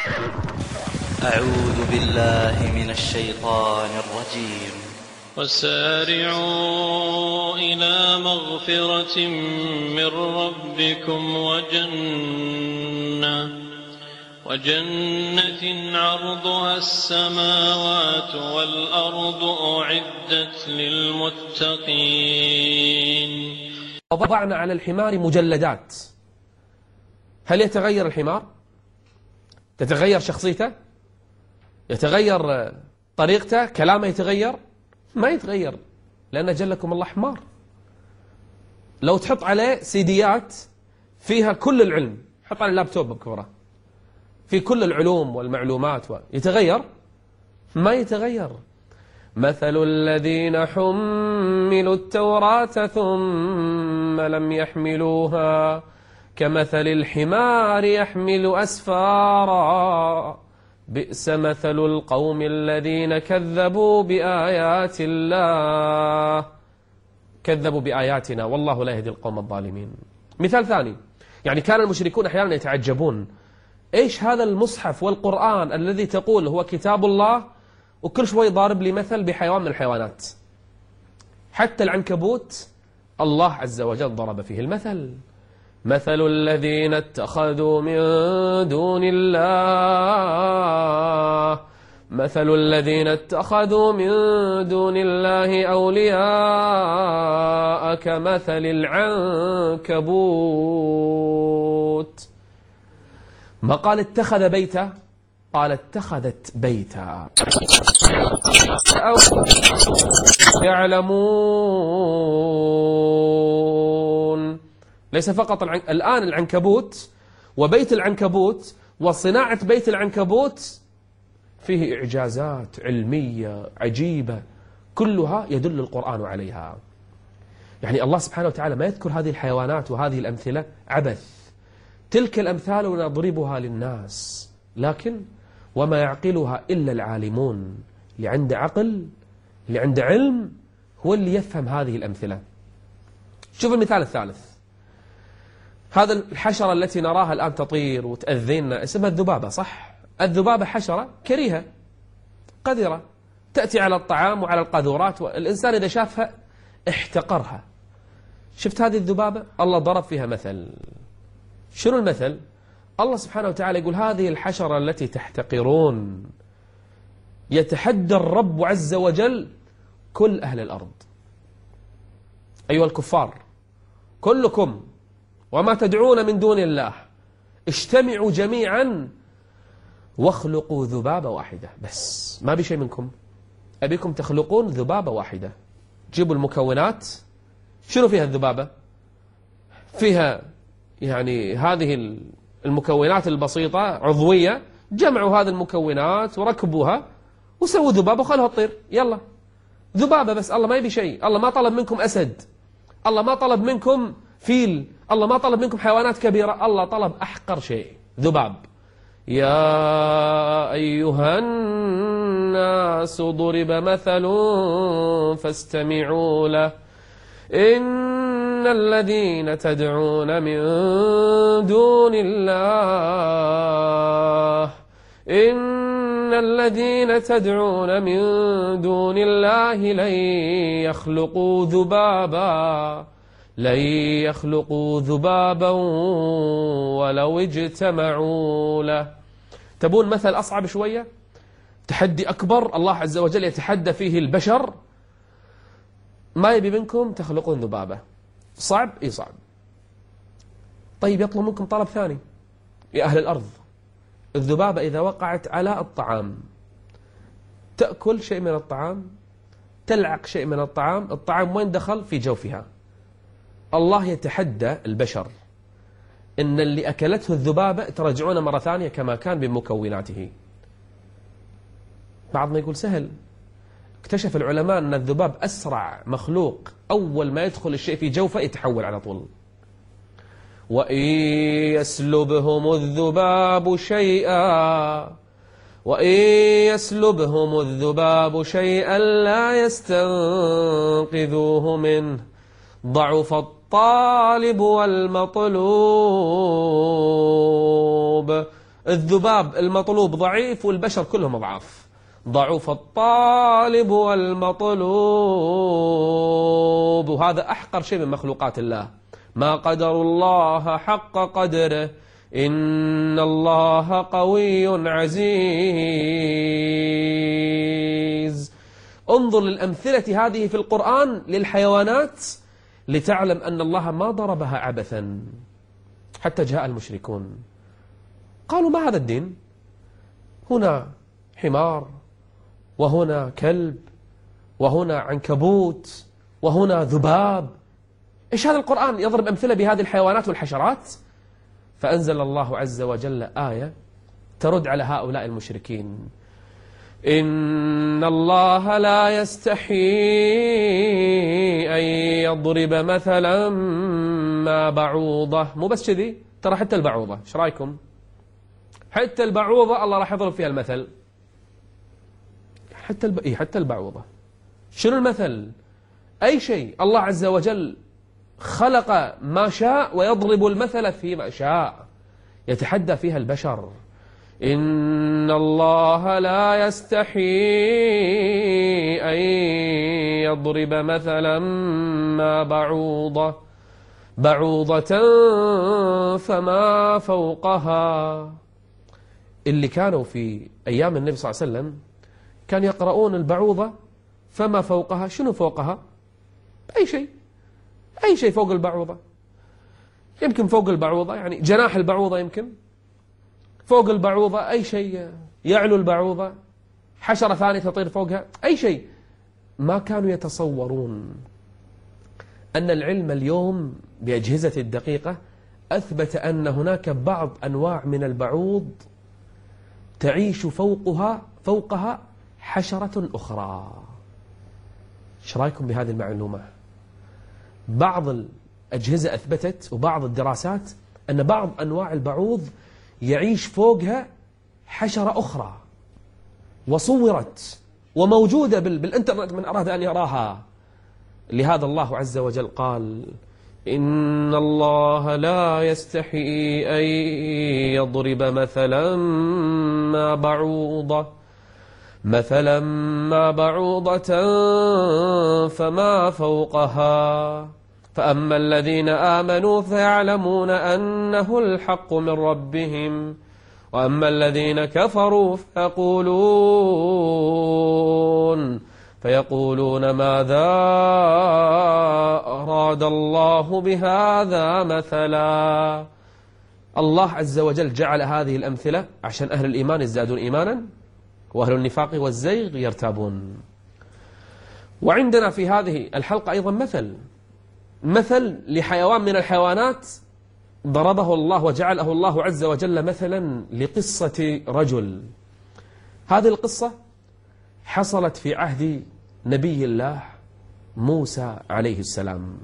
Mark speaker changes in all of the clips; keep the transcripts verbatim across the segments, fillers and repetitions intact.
Speaker 1: أعوذ بالله من الشيطان الرجيم.
Speaker 2: وسارعوا إلى مغفرة من ربكم وجنة وجنة عرضها السماوات والأرض أعدت للمتقين.
Speaker 3: وضعنا على الحمار مجلدات. هل يتغير الحمار؟ تتغير شخصيته؟ يتغير طريقته؟ كلامه يتغير؟ ما يتغير، لأن جلكم الله حمار. لو تحط عليه سيديات فيها كل العلم، حط على اللابتوب بكورة في كل العلوم والمعلومات، يتغير؟ ما يتغير. مثل الذين حملوا التوراة ثم لم يحملوها كمثل الحمار يحمل أسفارا بئس مثل القوم الذين كذبوا بآيات الله كذبوا بآياتنا والله لا يهدي القوم الظالمين. مثال ثاني، يعني كان المشركون أحيانا يتعجبون، إيش هذا المصحف والقرآن الذي تقول هو كتاب الله وكل شوي ضارب لي مثل بحيوان من الحيوانات. حتى العنكبوت الله عز وجل ضرب فيه المثل. مثل الذين اتخذوا من دون الله مثل الذين اتخذوا من دون الله أولياء كمثل العنكبوت. ما قال اتخذ بيتا، قال اتخذت بيتا. أو يعلمون. ليس فقط العن... الآن العنكبوت وبيت العنكبوت وصناعة بيت العنكبوت فيه إعجازات علمية عجيبة كلها يدل القرآن عليها. يعني الله سبحانه وتعالى ما يذكر هذه الحيوانات وهذه الأمثلة عبث. تلك الأمثال نضربها للناس، لكن وما يعقلها إلا العالمون. اللي عنده عقل، اللي عنده علم، هو اللي يفهم هذه الأمثلة. شوف المثال الثالث. هذا الحشرة التي نراها الآن تطير وتأذينا اسمها الذبابة، صح؟ الذبابة حشرة كريهة قذرة تأتي على الطعام وعلى القاذورات، والإنسان إذا شافها احتقرها. شفت هذه الذبابة؟ الله ضرب فيها مثل. شنو المثل؟ الله سبحانه وتعالى يقول هذه الحشرة التي تحتقرون يتحدى الرب عز وجل كل أهل الأرض. أيها الكفار كلكم وما تدعون من دون الله اجتمعوا جميعا واخلقوا ذبابة واحدة، بس ما بشيء منكم، أبيكم تخلقون ذبابة واحدة. جيبوا المكونات. شنو فيها الذبابة؟ فيها يعني هذه المكونات البسيطة عضوية، جمعوا هذه المكونات وركبوها وسووا ذبابة وخلوها تطير. يلا ذبابة بس. الله ما يبي شيء. الله ما طلب منكم أسد، الله ما طلب منكم فيل، الله ما طلب منكم حيوانات كبيرة، الله طلب أحقر شيء، ذباب. يا أيها الناس ضرب مثل فاستمعوا له إن الذين تدعون من دون الله إن الذين تدعون من دون الله لن يخلقوا ذبابا لن يخلقوا ذبابا ولو اجتمعوا له. تبون مثل أصعب شوية؟ تحدي أكبر الله عز وجل يتحدى فيه البشر. ما يبي منكم تخلقون ذبابة. صعب؟ إيه صعب. طيب يطلب منكم طلب ثاني يا أهل الأرض. الذبابة إذا وقعت على الطعام تأكل شيء من الطعام، تلعق شيء من الطعام، الطعام وين دخل؟ في جوفها. الله يتحدى البشر إن اللي أكلته الذبابة ترجعون مرة ثانية كما كان بمكوناته. بعضنا يقول سهل. اكتشف العلماء أن الذباب أسرع مخلوق، أول ما يدخل الشيء في جوفه يتحول على طول. وإن يسلبهم الذباب شيئا وإن يسلبهم الذباب شيئا لا يستنقذوه منه ضعف الطالب والمطلوب. الذباب المطلوب ضعيف والبشر كلهم أضعاف. ضعف الطالب والمطلوب، وهذا أحقر شيء من مخلوقات الله. ما قدر الله حق قدره إن الله قوي عزيز. انظر للأمثلة هذه في القرآن للحيوانات لتعلم أن الله ما ضربها عبثا. حتى جاء المشركون قالوا ما هذا الدين؟ هنا حمار، وهنا كلب، وهنا عنكبوت، وهنا ذباب. إيش هذا القرآن يضرب أمثلة بهذه الحيوانات والحشرات؟ فأنزل الله عز وجل آية ترد على هؤلاء المشركين. إن الله لا يستحي أن يضرب مثلا ما بعوضة. مو بس كذي، ترى حتى البعوضة، ايش رايكم؟ حتى البعوضة الله راح يضرب فيها المثل. حتى الب... إيه حتى البعوضة. شنو المثل؟ أي شيء الله عز وجل خلق ما شاء ويضرب المثل فيما شاء، يتحدى فيها البشر. إن الله لا يستحي أن يضرب مثلا ما بعوضة بعوضة فما فوقها. اللي كانوا في أيام النبي صلى الله عليه وسلم كان يقرؤون البعوضة فما فوقها. شنو فوقها؟ أي شيء، أي شيء فوق البعوضة. يمكن فوق البعوضة يعني جناح البعوضة، يمكن فوق البعوضة أي شيء يعلو البعوضة، حشرة ثانية تطير فوقها، أي شيء. ما كانوا يتصورون أن العلم اليوم بأجهزة الدقيقة أثبت أن هناك بعض أنواع من البعوض تعيش فوقها فوقها حشرة أخرى. ايش رايكم بهذه المعلومة؟ بعض الأجهزة أثبتت وبعض الدراسات أن بعض أنواع البعوض يعيش فوقها حشرة أخرى، وصورت وموجودة بالإنترنت من أراد أن يراها. لهذا الله عز وجل قال إن الله لا يستحي أن يضرب مثلا ما بعوضة مثلا ما بعوضة فما فوقها فأما الذين آمنوا فيعلمون أنه الحق من ربهم وأما الذين كفروا فيقولون فيقولون ماذا أراد الله بهذا مثلا. الله عز وجل جعل هذه الأمثلة عشان أهل الإيمان يزدادون إيمانا وأهل النفاق والزيغ يرتابون. وعندنا في هذه الحلقة أيضا مثل مثل لحيوان من الحيوانات ضربه الله وجعله الله عز وجل مثلا لقصة رجل. هذه القصة حصلت في عهد نبي الله موسى عليه السلام.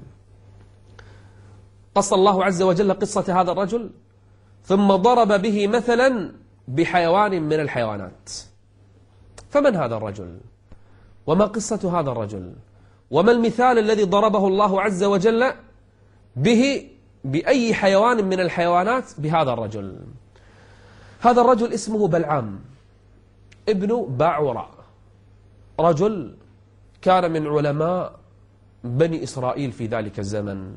Speaker 3: قص الله عز وجل قصة هذا الرجل ثم ضرب به مثلا بحيوان من الحيوانات. فمن هذا الرجل؟ وما قصة هذا الرجل؟ وما المثال الذي ضربه الله عز وجل به بأي حيوان من الحيوانات بهذا الرجل؟ هذا الرجل اسمه بلعام ابن باعوراء، رجل كان من علماء بني إسرائيل في ذلك الزمن.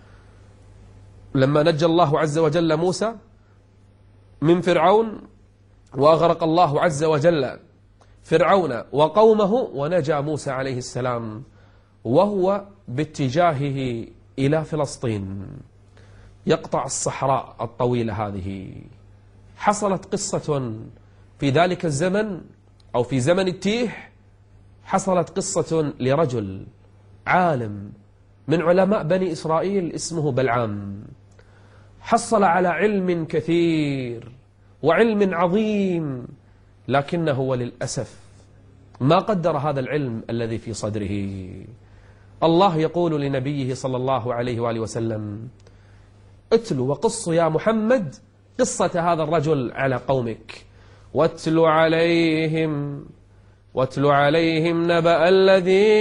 Speaker 3: لما نجى الله عز وجل موسى من فرعون وأغرق الله عز وجل فرعون وقومه ونجى موسى عليه السلام وهو باتجاهه إلى فلسطين يقطع الصحراء الطويلة هذه، حصلت قصة في ذلك الزمن أو في زمن التيه، حصلت قصة لرجل عالم من علماء بني إسرائيل اسمه بلعام، حصل على علم كثير وعلم عظيم، لكنه وللأسف ما قدر هذا العلم الذي في صدره. الله يقول لنبيه صلى الله عليه وآله وسلم اتل وقص يا محمد قصة هذا الرجل على قومك واتل عليهم واتل عليهم نبأ الذي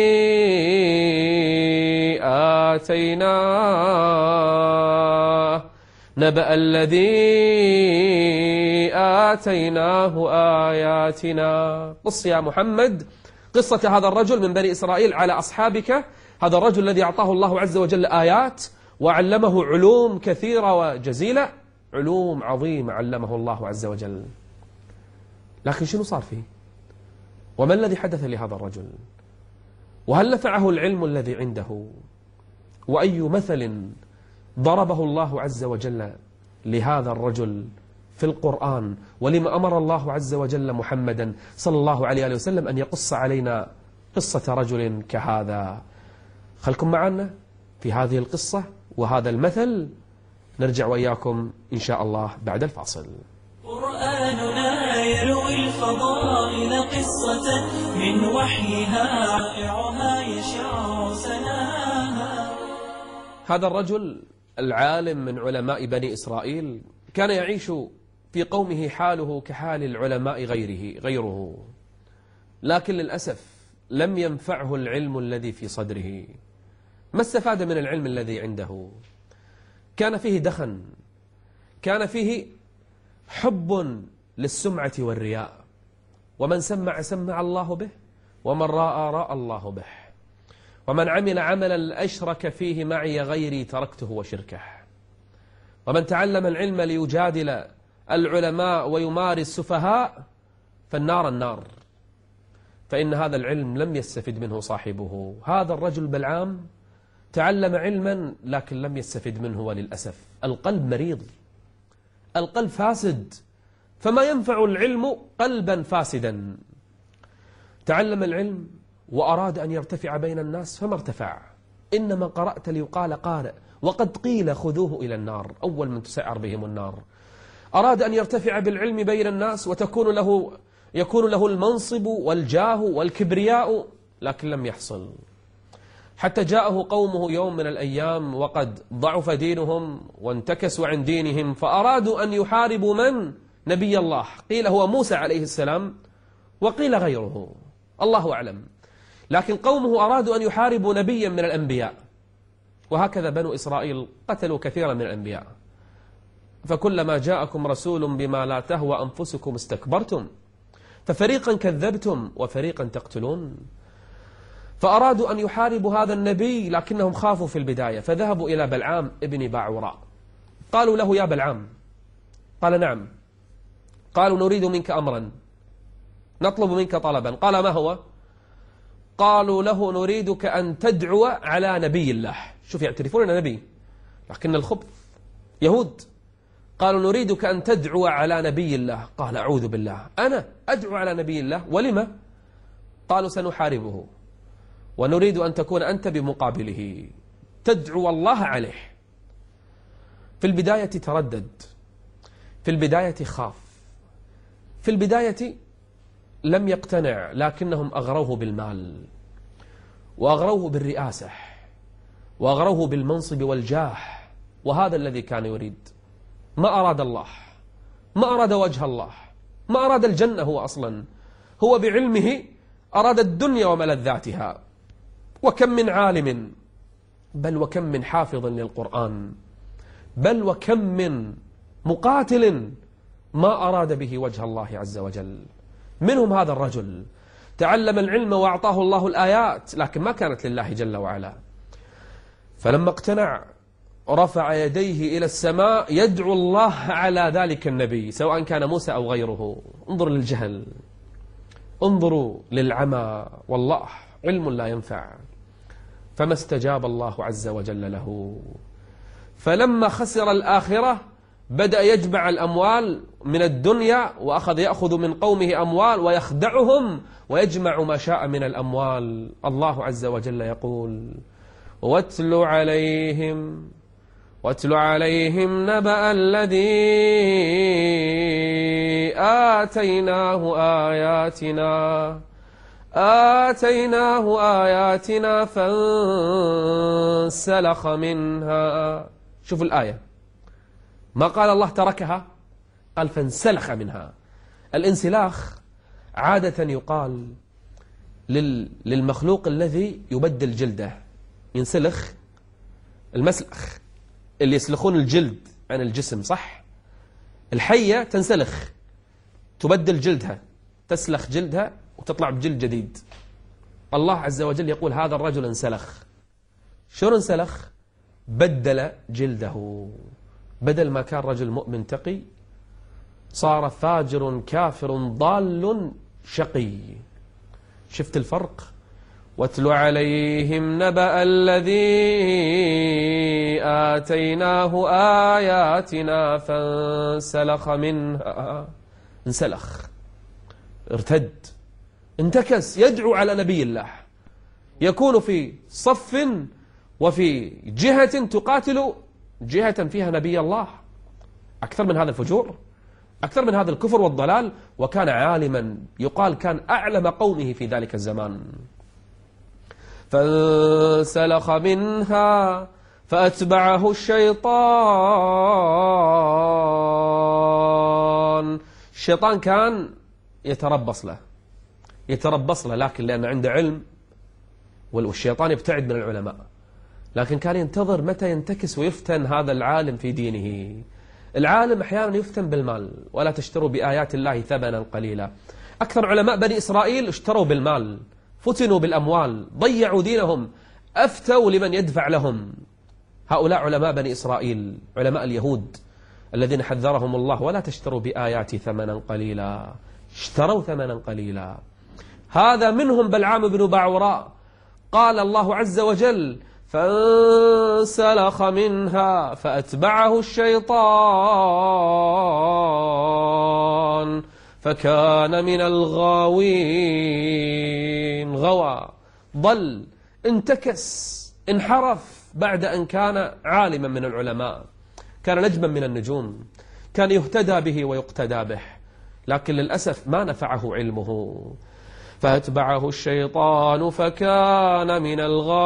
Speaker 3: آتيناه نبأ الذي آتيناه آياتنا. قص يا محمد قصة هذا الرجل من بني إسرائيل على أصحابك، هذا الرجل الذي أعطاه الله عز وجل آيات وعلمه علوم كثيرة وجزيلة، علوم عظيمة علمه الله عز وجل. لكن شنو صار فيه؟ وما الذي حدث لهذا الرجل؟ وهل نفعه العلم الذي عنده؟ وأي مثل ضربه الله عز وجل لهذا الرجل في القرآن؟ ولما أمر الله عز وجل محمدا صلى الله عليه وسلم أن يقص علينا قصة رجل كهذا؟ خلكم معنا في هذه القصة وهذا المثل، نرجع وإياكم إن شاء الله بعد الفاصل.
Speaker 4: قرآننا يروي الفضائل قصة من وحيها رائعها يشع سناها.
Speaker 3: هذا الرجل العالم من علماء بني إسرائيل كان يعيش في قومه حاله كحال العلماء غيره غيره لكن للأسف لم ينفعه العلم الذي في صدره. ما استفاد من العلم الذي عنده؟ كان فيه دخن، كان فيه حب للسمعة والرياء، ومن سمع سمع الله به، ومن راى راى الله به، ومن عمل عملا أشرك فيه معي غيري تركته وشركه، ومن تعلم العلم ليجادل العلماء ويماري السفهاء فالنار النار، فإن هذا العلم لم يستفد منه صاحبه. هذا الرجل بلعام تعلم علما لكن لم يستفد منه، وللأسف القلب مريض، القلب فاسد، فما ينفع العلم قلبا فاسدا. تعلم العلم وأراد أن يرتفع بين الناس فما ارتفع، إنما قرأت ليقال قارئ، وقد قيل خذوه إلى النار، أول من تسعر بهم النار. أراد أن يرتفع بالعلم بين الناس وتكون له يكون له المنصب والجاه والكبرياء، لكن لم يحصل، حتى جاءه قومه يوم من الأيام وقد ضعف دينهم وانتكسوا عن دينهم، فأرادوا أن يحاربوا من؟ نبي الله، قيل هو موسى عليه السلام وقيل غيره، الله أعلم، لكن قومه أرادوا أن يحاربوا نبيا من الأنبياء، وهكذا بنو إسرائيل قتلوا كثيرا من الأنبياء. فكلما جاءكم رسول بما لا تهوى أنفسكم استكبرتم ففريقا كذبتم وفريقا تقتلون. فأرادوا أن يحاربوا هذا النبي لكنهم خافوا في البداية، فذهبوا إلى بلعام ابن باعوراء، قالوا له يا بلعام، قال نعم، قالوا نريد منك أمرا، نطلب منك طلبا، قال ما هو؟ قالوا له نريدك أن تدعو على نبي الله. شوف يعترفون أن نبي لكن الخبث يهود. قالوا نريدك أن تدعو على نبي الله، قال أعوذ بالله، أنا أدعو على نبي الله؟ ولما؟ قالوا سنحاربه ونريد أن تكون أنت بمقابله، تدعو الله عليه. في البداية تردد، في البداية خاف، في البداية لم يقتنع، لكنهم أغروه بالمال وأغروه بالرئاسة وأغروه بالمنصب والجاه، وهذا الذي كان يريد. ما أراد الله، ما أراد وجه الله، ما أراد الجنة، هو أصلا هو بعلمه أراد الدنيا وملذاتها. وكم من عالم، بل وكم من حافظ للقرآن، بل وكم من مقاتل ما أراد به وجه الله عز وجل. منهم هذا الرجل تعلم العلم وأعطاه الله الآيات لكن ما كانت لله جل وعلا، فلما اقتنع رفع يديه إلى السماء يدعو الله على ذلك النبي سواء كان موسى أو غيره. انظر للجهل، انظروا للعمى، والله علم لا ينفع. فما استجاب الله عز وجل له، فلما خسر الآخرة بدأ يجمع الأموال من الدنيا وأخذ يأخذ من قومه أموال ويخدعهم ويجمع ما شاء من الأموال. الله عز وجل يقول واتل عليهم واتل عليهم نبأ الذي آتيناه آياتنا آتيناه آياتنا فانسلخ منها. شوفوا الآية، ما قال الله تركها، قال فانسلخ منها. الانسلاخ عادة يقال للمخلوق الذي يبدل جلده، ينسلخ، المسلخ اللي يسلخون الجلد عن الجسم، صح؟ الحية تنسلخ تبدل جلدها، تسلخ جلدها وتطلع بجلد جديد. الله عز وجل يقول هذا الرجل انسلخ. شو انسلخ؟ بدل جلده، بدل ما كان رجل مؤمن تقي صار فاجر كافر ضال شقي. شفت الفرق؟ واتل عليهم نبأ الذي آتيناه آياتنا فانسلخ منها. انسلخ، ارتد، انتكس، يدعو على نبي الله، يكون في صف وفي جهة تقاتل جهة فيها نبي الله. أكثر من هذا الفجور، أكثر من هذا الكفر والضلال. وكان عالما، يقال كان أعلم قومه في ذلك الزمان. فانسلخ منها فأتبعه الشيطان. الشيطان كان يتربص له يتربص له لكن لأن عنده علم، والشيطان يبتعد من العلماء، لكن كان ينتظر متى ينتكس ويفتن هذا العالم في دينه. العالم أحيانا يفتن بالمال، ولا تشتروا بآيات الله ثمنا قليلا. أكثر علماء بني إسرائيل اشتروا بالمال، فتنوا بالأموال، ضيعوا دينهم، أفتوا لمن يدفع لهم. هؤلاء علماء بني إسرائيل، علماء اليهود الذين حذرهم الله ولا تشتروا بآياتي ثمنا قليلا. اشتروا ثمنا قليلا. هذا منهم بلعام بن باعوراء. قال الله عز وجل فانسلخ منها فأتبعه الشيطان فكان من الغاوين. غوى، ضل، انتكس، انحرف بعد أن كان عالما من العلماء، كان نجما من النجوم، كان يهتدى به ويقتدى به، لكن للأسف ما نفعه علمه. فأتبعه الشيطان فكان من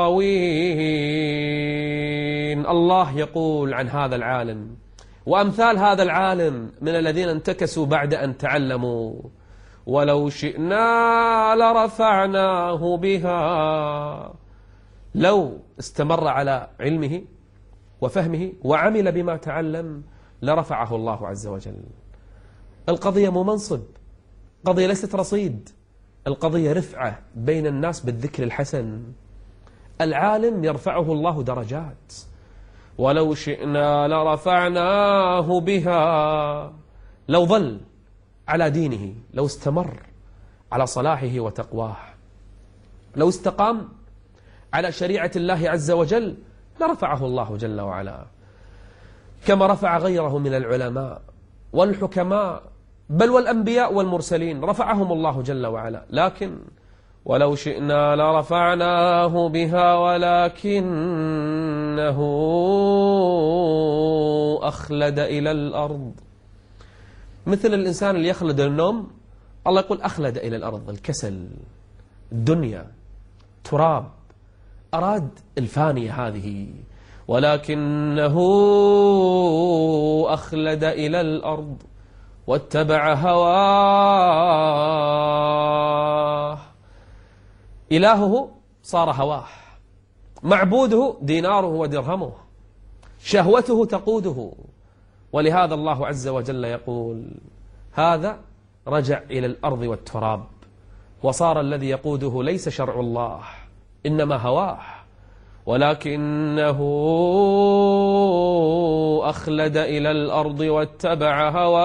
Speaker 3: الغاوين. الله يقول عن هذا العالم وأمثال هذا العالم من الذين انتكسوا بعد أن تعلموا: ولو شئنا لرفعناه بها. لو استمر على علمه وفهمه وعمل بما تعلم لرفعه الله عز وجل. القضية مو منصب، قضية ليست رصيد، القضية رفعة بين الناس بالذكر الحسن. العالم يرفعه الله درجات. ولو شئنا لرفعناه بها. لو ظل على دينه، لو استمر على صلاحه وتقواه، لو استقام على شريعة الله عز وجل لرفعه الله جل وعلا، كما رفع غيره من العلماء والحكماء بل والأنبياء والمرسلين، رفعهم الله جل وعلا. لكن ولو شئنا لرفعناه بها ولكنه أخلد إلى الأرض. مثل الإنسان اللي يخلد النوم، الله يقول أخلد إلى الأرض، الكسل، الدنيا، تراب، أراد الفانية هذه، ولكنه أخلد إلى الأرض واتبع هواه. إلهه صار هواه، معبوده ديناره ودرهمه، شهوته تقوده. ولهذا الله عز وجل يقول هذا رجع إلى الأرض والتراب، وصار الذي يقوده ليس شرع الله إنما هواه، ولكنه أخلد إلى الأرض واتبع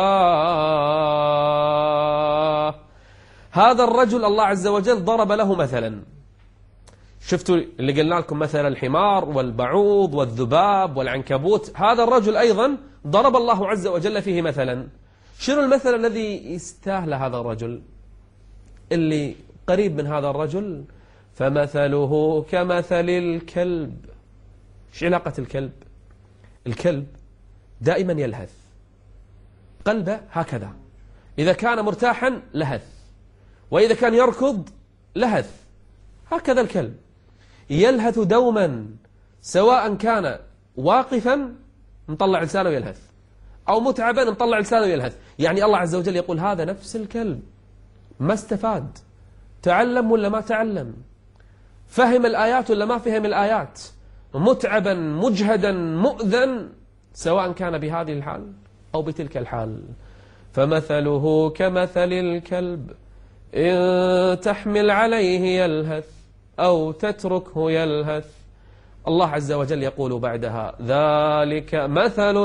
Speaker 3: هواه. هذا الرجل الله عز وجل ضرب له مثلا. شفتوا اللي قلنا لكم مثل الحمار والبعوض والذباب والعنكبوت، هذا الرجل أيضا ضرب الله عز وجل فيه مثلا. شنو المثل الذي يستاهل هذا الرجل؟ اللي قريب من هذا الرجل: فمثله كمثل الكلب. ايش علاقة الكلب؟ الكلب دائما يلهث، قلبه هكذا، إذا كان مرتاحا لهث، وإذا كان يركض لهث. هكذا الكلب يلهث دوما، سواء كان واقفا مطلع لسانه يلهث، أو متعبا مطلع لسانه يلهث. يعني الله عز وجل يقول هذا نفس الكلب، ما استفاد، تعلم ولا ما تعلم، فهم الآيات ولا ما فهم الآيات، متعبا مجهدا مؤذا، سواء كان بهذه الحال أو بتلك الحال. فمثله كمثل الكلب إن تحمل عليه يلهث أو تتركه يلهث. الله عز وجل يقول بعدها ذلك مثل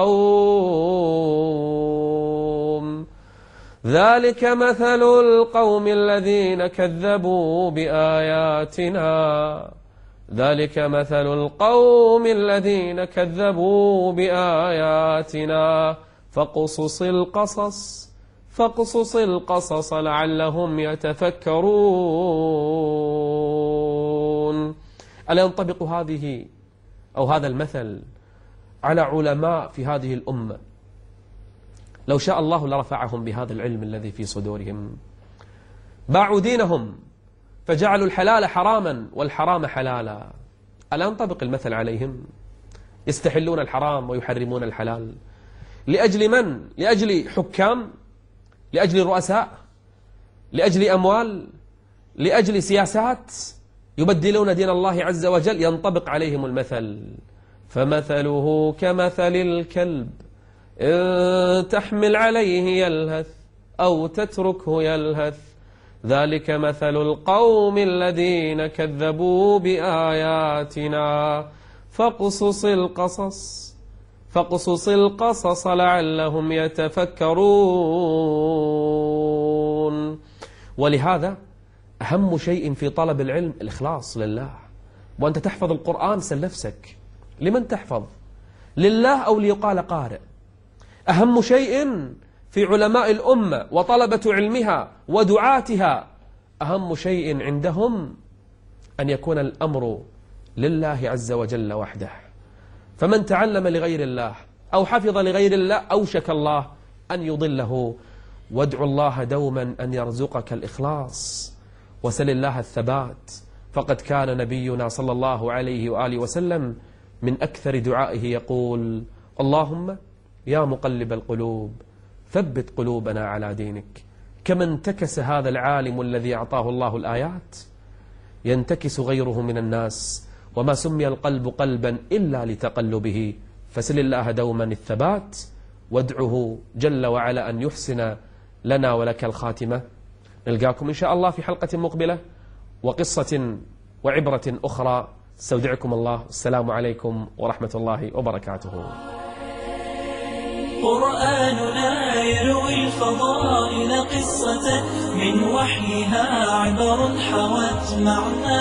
Speaker 3: القوم ذلك مثل القوم الذين كذبوا بآياتنا ذلك مثل القوم الذين كذبوا بآياتنا فاقصص القصص فاقصص القصص لعلهم يتفكرون. ألا ينطبق هذه أو هذا المثل على علماء في هذه الأمة؟ لو شاء الله لرفعهم بهذا العلم الذي في صدورهم. باعوا دينهم فجعلوا الحلال حراما والحرام حلالا. ألا ينطبق المثل عليهم؟ يستحلون الحرام ويحرمون الحلال. لأجل من؟ لأجل حكام؟ لأجل رؤساء؟ لأجل أموال؟ لأجل سياسات؟ يبدلون دين الله عز وجل. ينطبق عليهم المثل فمثله كمثل الكلب إن تحمل عليه يلهث أو تتركه يلهث ذلك مثل القوم الذين كذبوا بآياتنا فاقصص القصص فاقصص القصص لعلهم يتفكرون. ولهذا أهم شيء في طلب العلم الإخلاص لله. وأنت تحفظ القرآن سل نفسك لمن تحفظ؟ لله أو ليقال قارئ؟ أهم شيء في علماء الأمة وطلبة علمها ودعاتها أهم شيء عندهم أن يكون الأمر لله عز وجل وحده. فمن تعلم لغير الله أو حفظ لغير الله أوشك الله أن يضله. وادع الله دوما أن يرزقك الإخلاص وسل الله الثبات. فقد كان نبينا صلى الله عليه وآله وسلم من أكثر دعائه يقول اللهم يا مقلب القلوب ثبت قلوبنا على دينك. كما انتكس هذا العالم الذي أعطاه الله الآيات ينتكس غيره من الناس. وما سمي القلب قلبا إلا لتقلبه. فسل الله دوما الثبات وادعه جل وعلا أن يحسن لنا ولك الخاتمة. نلقاكم إن شاء الله في حلقة مقبلة وقصة وعبرة أخرى. استودعكم الله. السلام عليكم ورحمة الله وبركاته.
Speaker 4: قرآننا يروي الفضائل قصة من وحيها عبر حوت معنى